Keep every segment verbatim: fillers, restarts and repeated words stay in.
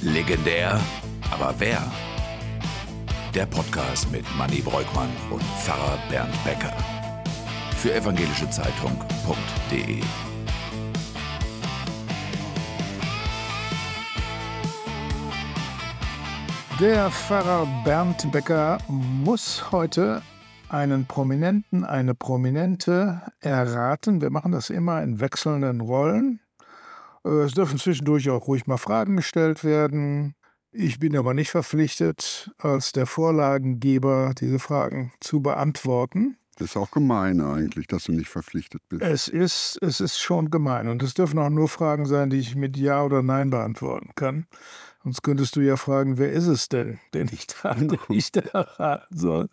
Legendär, aber wer? Der Podcast mit Manni Breukmann und Pfarrer Bernd Becker. Für evangelische Zeitung punkt de. Der Pfarrer Bernd Becker muss heute einen Prominenten, eine Prominente erraten. Wir machen das immer in wechselnden Rollen. Es dürfen zwischendurch auch ruhig mal Fragen gestellt werden. Ich bin aber nicht verpflichtet, als der Vorlagengeber diese Fragen zu beantworten. Das ist auch gemein eigentlich, dass du nicht verpflichtet bist. Es ist, es ist schon gemein. Und es dürfen auch nur Fragen sein, die ich mit Ja oder Nein beantworten kann. Sonst könntest du ja fragen, wer ist es denn, den ich da, den ich da erraten soll.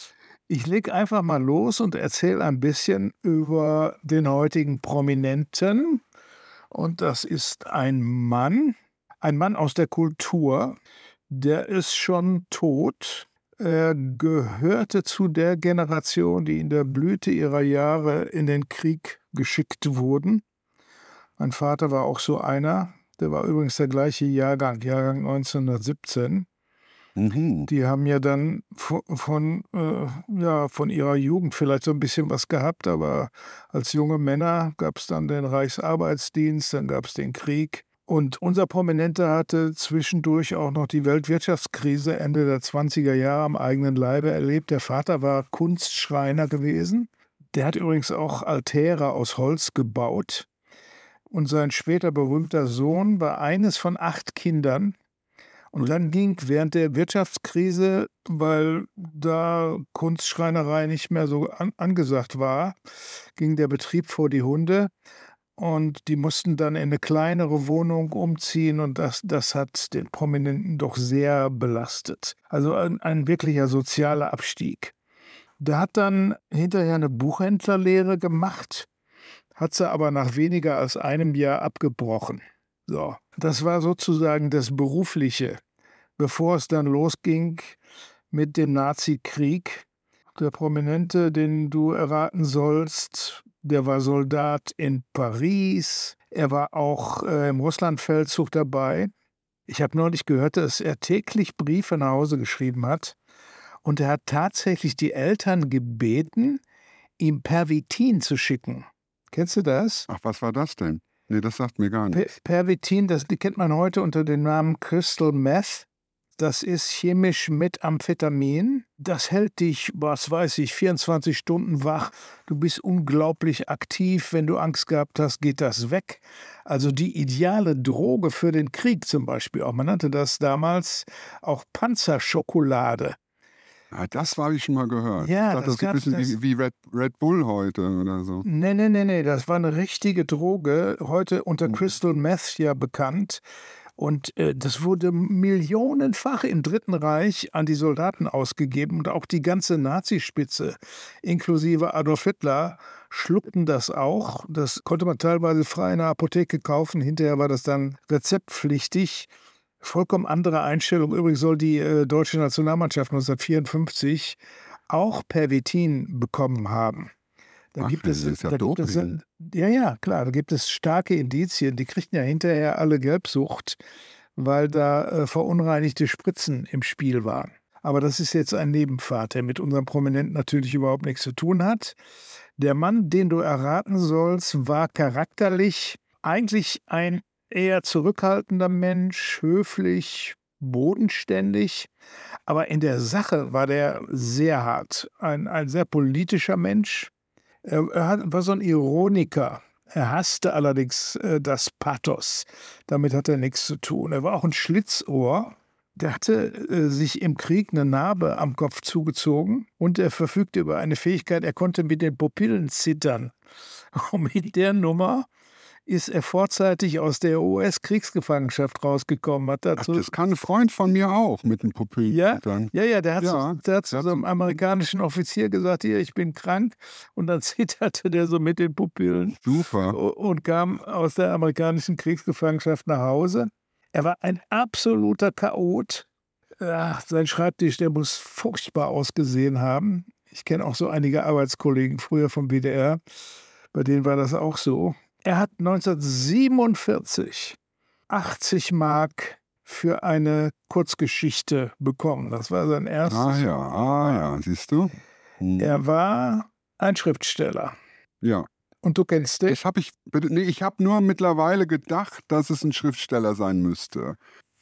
Ich leg einfach mal los und erzähle ein bisschen über den heutigen Prominenten. Und das ist ein Mann, ein Mann aus der Kultur, der ist schon tot. Er gehörte zu der Generation, die in der Blüte ihrer Jahre in den Krieg geschickt wurden. Mein Vater war auch so einer, der war übrigens der gleiche Jahrgang, Jahrgang neunzehnhundertsiebzehn. Mhm. Die haben ja dann von, von, äh, ja, von ihrer Jugend vielleicht so ein bisschen was gehabt, aber als junge Männer gab es dann den Reichsarbeitsdienst, dann gab es den Krieg. Und unser Prominenter hatte zwischendurch auch noch die Weltwirtschaftskrise Ende der zwanziger Jahre am eigenen Leibe erlebt. Der Vater war Kunstschreiner gewesen. Der hat übrigens auch Altäre aus Holz gebaut. Und sein später berühmter Sohn war eines von acht Kindern. Und dann ging während der Wirtschaftskrise, weil da Kunstschreinerei nicht mehr so an, angesagt war, ging der Betrieb vor die Hunde und die mussten dann in eine kleinere Wohnung umziehen und das, das hat den Prominenten doch sehr belastet. Also ein, ein wirklicher sozialer Abstieg. Der hat dann hinterher eine Buchhändlerlehre gemacht, hat sie aber nach weniger als einem Jahr abgebrochen. So, das war sozusagen das Berufliche, bevor es dann losging mit dem Nazi-Krieg. Der Prominente, den du erraten sollst, der war Soldat in Paris. Er war auch äh, im Russlandfeldzug dabei. Ich habe neulich gehört, dass er täglich Briefe nach Hause geschrieben hat. Und er hat tatsächlich die Eltern gebeten, ihm Pervitin zu schicken. Kennst du das? Ach, was war das denn? Nee, das sagt mir gar nichts. Pervitin, das die kennt man heute unter dem Namen Crystal Meth. Das ist chemisch mit Amphetamin. Das hält dich, was weiß ich, vierundzwanzig Stunden wach. Du bist unglaublich aktiv. Wenn du Angst gehabt hast, geht das weg. Also die ideale Droge für den Krieg zum Beispiel auch. Man nannte das damals auch Panzerschokolade. Ja, das habe ich schon mal gehört. Ja, ich dachte, das das ist ein bisschen gab- wie, wie Red, Red Bull heute oder so. Nee, nee, nee, nee, das war eine richtige Droge, heute unter Crystal Meth ja bekannt. Und äh, das wurde millionenfach im Dritten Reich an die Soldaten ausgegeben. Und auch die ganze Nazispitze, inklusive Adolf Hitler, schluckten das auch. Das konnte man teilweise frei in der Apotheke kaufen. Hinterher war das dann rezeptpflichtig. Vollkommen andere Einstellung. Übrigens soll die äh, deutsche Nationalmannschaft neunzehnhundertvierundfünfzig auch Pervitin bekommen haben. Da Ach, gibt das es, ist ja da gibt es, Doping. ja, ja, klar, da gibt es starke Indizien. Die kriegten ja hinterher alle Gelbsucht, weil da äh, verunreinigte Spritzen im Spiel waren. Aber das ist jetzt ein Nebenpfad, der mit unserem Prominenten natürlich überhaupt nichts zu tun hat. Der Mann, den du erraten sollst, war charakterlich eigentlich ein eher zurückhaltender Mensch, höflich, bodenständig. Aber in der Sache war der sehr hart. Ein, ein sehr politischer Mensch. Er, er hat, war so ein Ironiker. Er hasste allerdings äh, das Pathos. Damit hat er nichts zu tun. Er war auch ein Schlitzohr. Der hatte äh, sich im Krieg eine Narbe am Kopf zugezogen und er verfügte über eine Fähigkeit, er konnte mit den Pupillen zittern. Und mit der Nummer ist er vorzeitig aus der U S-Kriegsgefangenschaft rausgekommen. Hat Ach, dazu, das kann ein Freund von mir auch mit dem Pupillen. ja, Dann. ja, ja, der hat, Ja, zu, der hat zu der so hat- einem amerikanischen Offizier gesagt, hier, ich bin krank. Und dann zitterte der so mit den Pupillen Super. und kam aus der amerikanischen Kriegsgefangenschaft nach Hause. Er war ein absoluter Chaot. Ach, sein Schreibtisch, der muss furchtbar ausgesehen haben. Ich kenne auch so einige Arbeitskollegen früher vom W D R, bei denen war das auch so. Er hat neunzehnhundertsiebenundvierzig achtzig Mark für eine Kurzgeschichte bekommen. Das war sein erstes. Ah ja, ah ja, siehst du? Hm. Er war ein Schriftsteller. Ja. Und du kennst den? Das habe ich, nee, ich habe nur mittlerweile gedacht, dass es ein Schriftsteller sein müsste,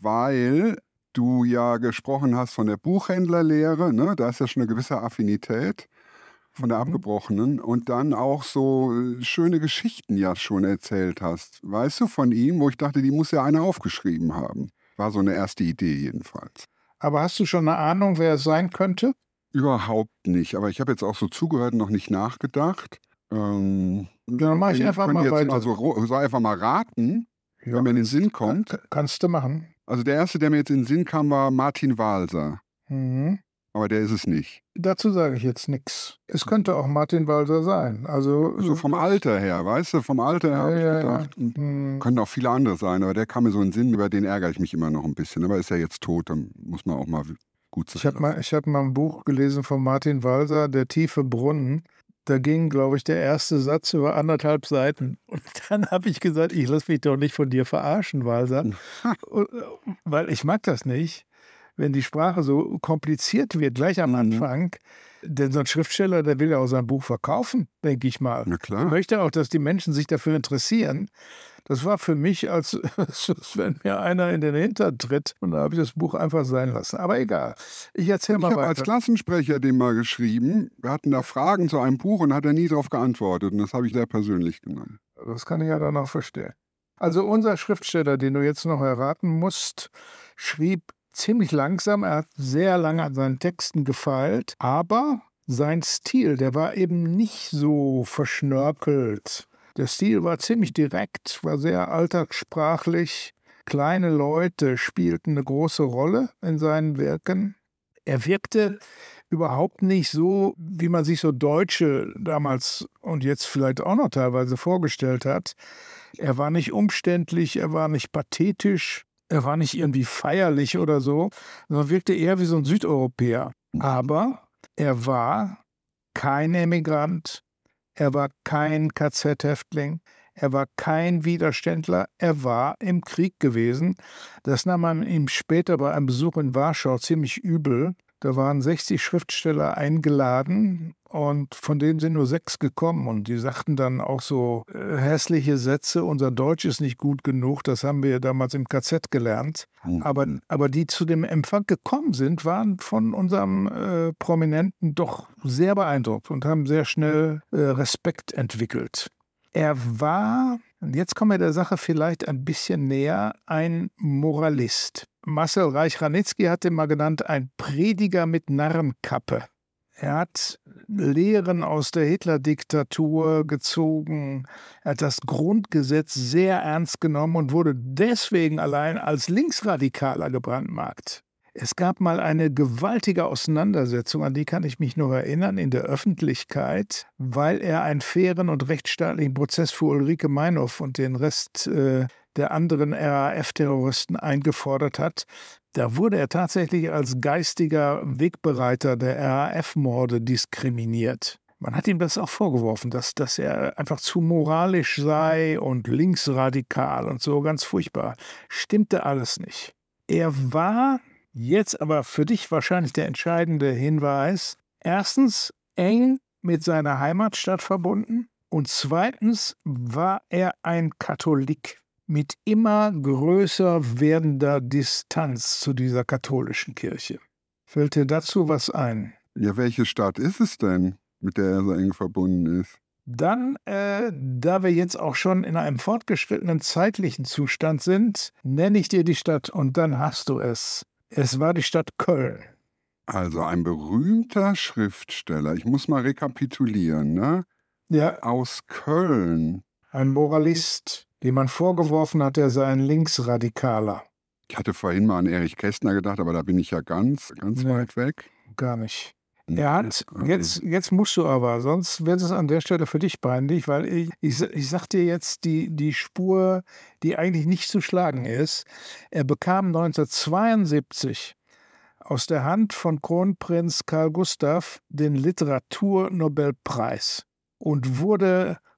weil du ja gesprochen hast von der Buchhändlerlehre, ne? Da ist ja schon eine gewisse Affinität von der abgebrochenen und dann auch so schöne Geschichten ja schon erzählt hast. Weißt du, von ihm, wo ich dachte, die muss ja einer aufgeschrieben haben. War so eine erste Idee jedenfalls. Aber hast du schon eine Ahnung, wer es sein könnte? Überhaupt nicht. Aber ich habe jetzt auch so zugehört und noch nicht nachgedacht. Ähm, Dann mache ich einfach mal jetzt weiter. Mal so, so einfach mal raten, Ja, wenn mir in den Sinn kommt. Kann, kannst du machen. Also der erste, der mir jetzt in den Sinn kam, war Martin Walser. Mhm. Aber der ist es nicht. Dazu sage ich jetzt nichts. Es könnte auch Martin Walser sein. Also So vom Alter her, weißt du? Vom Alter her Ja, habe ich ja, gedacht. ja. Hm. Können auch viele andere sein, aber der kam mir so in den Sinn, über den ärgere ich mich immer noch ein bisschen. Aber ist ja jetzt tot, dann muss man auch mal gut sein. Ich habe mal, ich hab mal ein Buch gelesen von Martin Walser, Der tiefe Brunnen. Da ging, glaube ich, der erste Satz über anderthalb Seiten. Und dann habe ich gesagt, ich lasse mich doch nicht von dir verarschen, Walser. Und, weil ich mag das nicht, wenn die Sprache so kompliziert wird, gleich am Anfang. Denn so ein Schriftsteller, der will ja auch sein Buch verkaufen, denke ich mal. Na klar. Ich möchte auch, dass die Menschen sich dafür interessieren. Das war für mich, als, als wenn mir einer in den Hintern tritt. Und da habe ich das Buch einfach sein lassen. Aber egal. Ich erzähle mal Ich habe weiter. als Klassensprecher dem mal geschrieben. Wir hatten da Fragen zu einem Buch und hat er nie darauf geantwortet. Und das habe ich sehr persönlich genommen. Das kann ich ja dann auch verstehen. Also unser Schriftsteller, den du jetzt noch erraten musst, schrieb ziemlich langsam. Er hat sehr lange an seinen Texten gefeilt. Aber sein Stil, der war eben nicht so verschnörkelt. Der Stil war ziemlich direkt, war sehr alltagssprachlich. Kleine Leute spielten eine große Rolle in seinen Werken. Er wirkte überhaupt nicht so, wie man sich so Deutsche damals und jetzt vielleicht auch noch teilweise vorgestellt hat. Er war nicht umständlich, er war nicht pathetisch, er war nicht irgendwie feierlich oder so, sondern wirkte eher wie so ein Südeuropäer. Aber er war kein Emigrant, er war kein K Z-Häftling, er war kein Widerständler, er war im Krieg gewesen. Das nahm man ihm später bei einem Besuch in Warschau ziemlich übel. Da waren sechzig Schriftsteller eingeladen und von denen sind nur sechs gekommen. Und die sagten dann auch so äh, hässliche Sätze, unser Deutsch ist nicht gut genug, das haben wir ja damals im K Z gelernt. Aber, aber die zu dem Empfang gekommen sind, waren von unserem äh, Prominenten doch sehr beeindruckt und haben sehr schnell äh, Respekt entwickelt. Er war, und jetzt kommen wir der Sache vielleicht ein bisschen näher, ein Moralist. Marcel Reich-Ranitzky hat ihn mal genannt, ein Prediger mit Narrenkappe. Er hat Lehren aus der Hitler-Diktatur gezogen, er hat das Grundgesetz sehr ernst genommen und wurde deswegen allein als Linksradikaler gebrandmarkt. Es gab mal eine gewaltige Auseinandersetzung, an die kann ich mich noch erinnern, in der Öffentlichkeit, weil er einen fairen und rechtsstaatlichen Prozess für Ulrike Meinhof und den Rest äh, der anderen R A F-Terroristen eingefordert hat. Da wurde er tatsächlich als geistiger Wegbereiter der R A F-Morde diskriminiert. Man hat ihm das auch vorgeworfen, dass, dass er einfach zu moralisch sei und linksradikal und so, ganz furchtbar. Stimmte alles nicht. Er war... Jetzt aber für dich wahrscheinlich der entscheidende Hinweis. Erstens eng mit seiner Heimatstadt verbunden und zweitens war er ein Katholik mit immer größer werdender Distanz zu dieser katholischen Kirche. Fällt dir dazu was ein? Ja, welche Stadt ist es denn, mit der er so eng verbunden ist? Dann, äh, da wir jetzt auch schon in einem fortgeschrittenen zeitlichen Zustand sind, nenne ich dir die Stadt und dann hast du es. Es war die Stadt Köln. Also ein berühmter Schriftsteller, ich muss mal rekapitulieren, ne? Ja. Aus Köln. Ein Moralist, dem man vorgeworfen hat, er sei ein Linksradikaler. Ich hatte vorhin mal an Erich Kästner gedacht, aber da bin ich ja ganz, ganz Nee. weit weg. Gar nicht. Er hat, jetzt, jetzt musst du aber, sonst wird es an der Stelle für dich peinlich, weil ich, ich, ich sag dir jetzt die, die Spur, die eigentlich nicht zu schlagen ist. Er bekam neunzehnhundertzweiundsiebzig aus der Hand von Kronprinz Karl Gustav den Literaturnobelpreis und wurde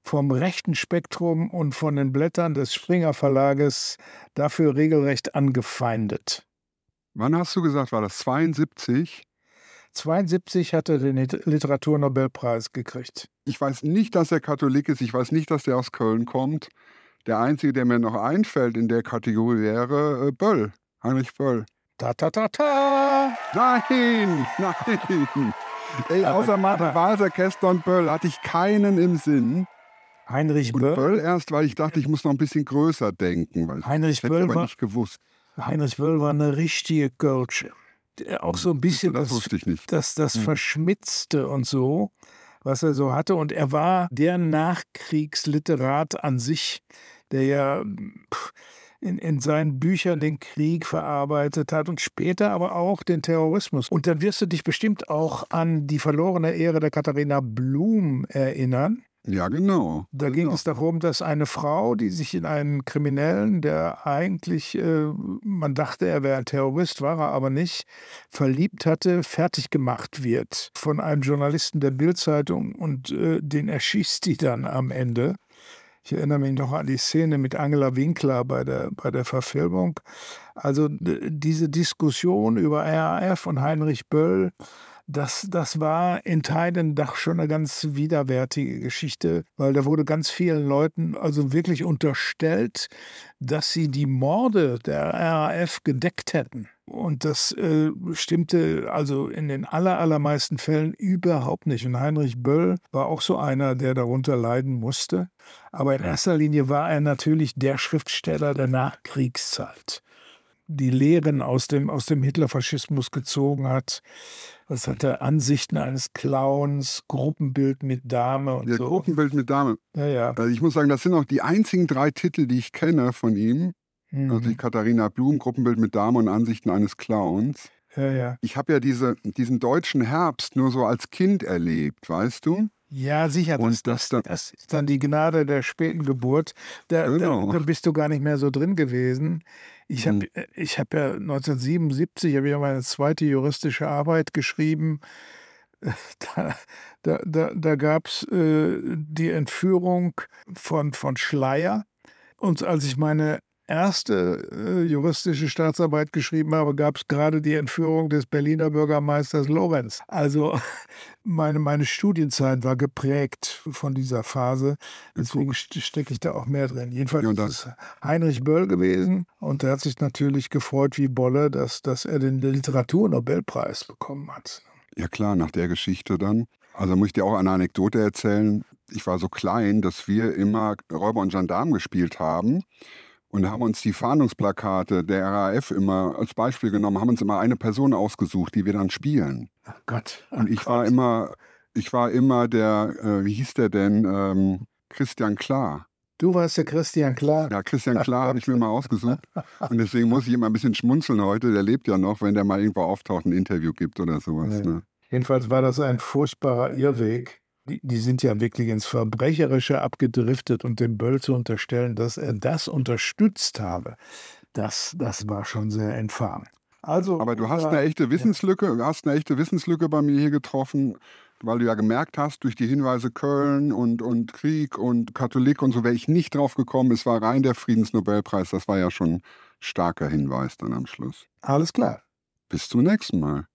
vom rechten Spektrum und von den Blättern des Springer Verlages dafür regelrecht angefeindet. Wann hast du gesagt, war das zweiundsiebzig? zweiundsiebzig hat er den Literaturnobelpreis gekriegt. Ich weiß nicht, dass er Katholik ist. Ich weiß nicht, dass der aus Köln kommt. Der Einzige, der mir noch einfällt in der Kategorie, wäre äh, Böll. Heinrich Böll. Ta ta ta ta! Nein, nein. Ey, außer Martin Walser, Kästner und Böll hatte ich keinen im Sinn. Heinrich Und Böll? Böll erst, weil ich dachte, ich muss noch ein bisschen größer denken. Weil Heinrich ich hätte Böll aber war, nicht gewusst. Heinrich Böll war eine richtige Kölsche. Auch so ein bisschen Das das, wusste ich nicht. das, das Hm. Verschmitzte und so, was er so hatte. Und er war der Nachkriegsliterat an sich, der ja pff, in, in seinen Büchern den Krieg verarbeitet hat und später aber auch den Terrorismus. Und dann wirst du dich bestimmt auch an die verlorene Ehre der Katharina Blum erinnern. Ja, genau. Da genau. ging es darum, dass eine Frau, die sich in einen Kriminellen, der eigentlich, äh, man dachte, er wäre ein Terrorist, war er aber nicht, verliebt hatte, fertig gemacht wird von einem Journalisten der Bild-Zeitung und äh, den erschießt die dann am Ende. Ich erinnere mich noch an die Szene mit Angela Winkler bei der, bei der Verfilmung. Also d- diese Diskussion über R A F und Heinrich Böll, Das, das war in Teilen doch schon eine ganz widerwärtige Geschichte, weil da wurde ganz vielen Leuten also wirklich unterstellt, dass sie die Morde der R A F gedeckt hätten. Und das äh, stimmte also in den aller, allermeisten Fällen überhaupt nicht. Und Heinrich Böll war auch so einer, der darunter leiden musste. Aber in erster Linie war er natürlich der Schriftsteller der Nachkriegszeit, die Lehren aus dem, aus dem Hitlerfaschismus gezogen hat. Was hat er? Ansichten eines Clowns, Gruppenbild mit Dame und Der so. Gruppenbild mit Dame. Ja, ja. Also ich muss sagen, das sind auch die einzigen drei Titel, die ich kenne von ihm. Mhm. Also die Katharina Blum, Gruppenbild mit Dame und Ansichten eines Clowns. Ja, ja. Ich habe ja diese, diesen deutschen Herbst nur so als Kind erlebt, weißt du? Ja, sicher. Das, Und das, das dann- das ist dann die Gnade der späten Geburt. Da, Genau. da, da bist du gar nicht mehr so drin gewesen. Ich habe Mhm. ich hab ja neunzehnhundertsiebenundsiebzig hab ich ja meine zweite juristische Arbeit geschrieben. Da, da, da, da gab es äh, die Entführung von, von Schleyer. Und als ich meine erste äh, juristische Staatsarbeit geschrieben habe, gab es gerade die Entführung des Berliner Bürgermeisters Lorenz. Also meine, meine Studienzeit war geprägt von dieser Phase. Deswegen st- stecke ich da auch mehr drin. Jedenfalls Ja, und ist es Heinrich Böll gewesen. Und der hat sich natürlich gefreut wie Bolle, dass, dass er den Literaturnobelpreis bekommen hat. Ja klar, nach der Geschichte dann. Also muss ich dir auch eine Anekdote erzählen. Ich war so klein, dass wir immer Räuber und Gendarmen gespielt haben und haben uns die Fahndungsplakate der R A F immer als Beispiel genommen, haben uns immer eine Person ausgesucht, die wir dann spielen. Oh Gott. Und ich war immer, ich war immer der, äh, wie hieß der denn, ähm, Christian Klar. Du warst der Christian Klar. Ja, Christian Klar habe ich mir mal ausgesucht. Und deswegen muss ich immer ein bisschen schmunzeln heute. Der lebt ja noch, wenn der mal irgendwo auftaucht, ein Interview gibt oder sowas. Ja. Ne? Jedenfalls war das ein furchtbarer Irrweg. Die, die sind ja wirklich ins Verbrecherische abgedriftet und dem Böll zu unterstellen, dass er das unterstützt habe, das, das war schon sehr infam. Also, Aber du hast ja, eine echte Wissenslücke, du hast eine echte Wissenslücke bei mir hier getroffen, weil du ja gemerkt hast, durch die Hinweise Köln und, und Krieg und Katholik und so wäre ich nicht drauf gekommen. Es war rein der Friedensnobelpreis. Das war ja schon ein starker Hinweis dann am Schluss. alles klar. Bis zum nächsten Mal.